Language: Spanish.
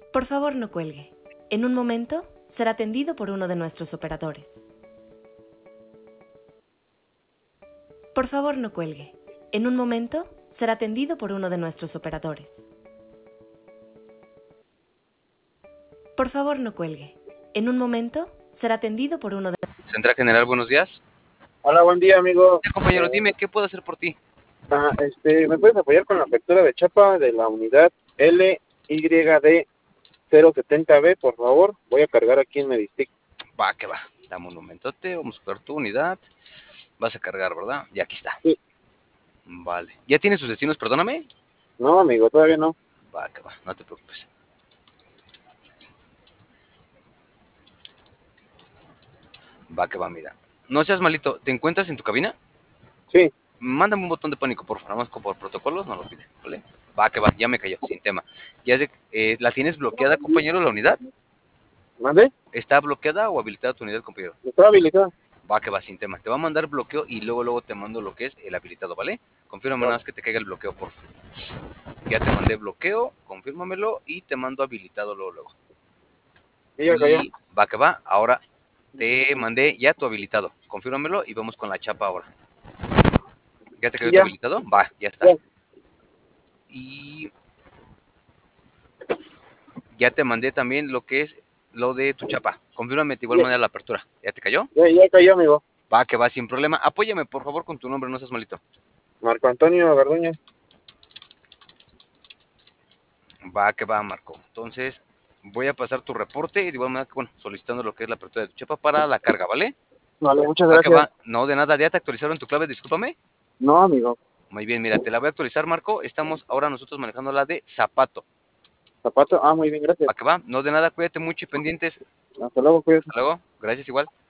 Por favor, no cuelgue. En un momento será atendido por uno de nuestros operadores. Por favor, no cuelgue. En un momento será atendido por uno de nuestros operadores. Por favor, no cuelgue. En un momento será atendido por uno de... Central General, buenos días. Hola, buen día, amigo. Compañero, dime, ¿qué puedo hacer por ti? ¿Me puedes apoyar con la apertura de chapa de la unidad LYD 070B, por favor? Voy a cargar aquí en Medistic. Va, que va. Dame un momentote, vamos a buscar tu unidad. Vas a cargar, ¿verdad? Y aquí está. Sí. Vale. ¿Ya tienes sus destinos, perdóname? No, amigo, todavía no. Va, que va, no te preocupes. Va, que va, mira. No seas malito, ¿te encuentras en tu cabina? Sí. Mándame un botón de pánico, por favor, nada más por protocolos, no lo pide, ¿vale? Va, que va, ya me cayó, sin tema. ¿La tienes bloqueada, compañero, la unidad? ¿Mande? ¿Está bloqueada o habilitada tu unidad, compañero? Está habilitada. Va, que va, sin tema. Te va a mandar bloqueo y luego te mando lo que es el habilitado, ¿vale? Confírmame nada más que te caiga el bloqueo, por favor. Ya te mandé bloqueo, confírmamelo y te mando habilitado luego. Sí, ya cayó. Y va, que va, ahora te mandé ya tu habilitado. Confírmamelo y vamos con la chapa ahora. ¿Ya te quedó tu habilitado? Va, ya está. Y ya te mandé también lo que es lo de tu chapa. Confírmame de igual manera la apertura. ¿Ya te cayó? Ya cayó, amigo. Va, que va, sin problema. Apóyame, por favor, con tu nombre, no seas malito. Marco Antonio Garduño. Va, que va, Marco. Entonces, voy a pasar tu reporte y de igual manera, bueno, solicitando lo que es la apertura de tu chapa para la carga, ¿vale? Vale, muchas Va, que gracias. va. No, de nada. ¿Ya te actualizaron tu clave? Discúlpame. No, amigo. Muy bien, mira, te la voy a actualizar, Marco. Estamos ahora nosotros manejando la de zapato. Zapato. Muy bien, gracias. Va, que va. No, de nada. Cuídate mucho y pendientes. Hasta luego, cuídate. Hasta luego. Gracias igual.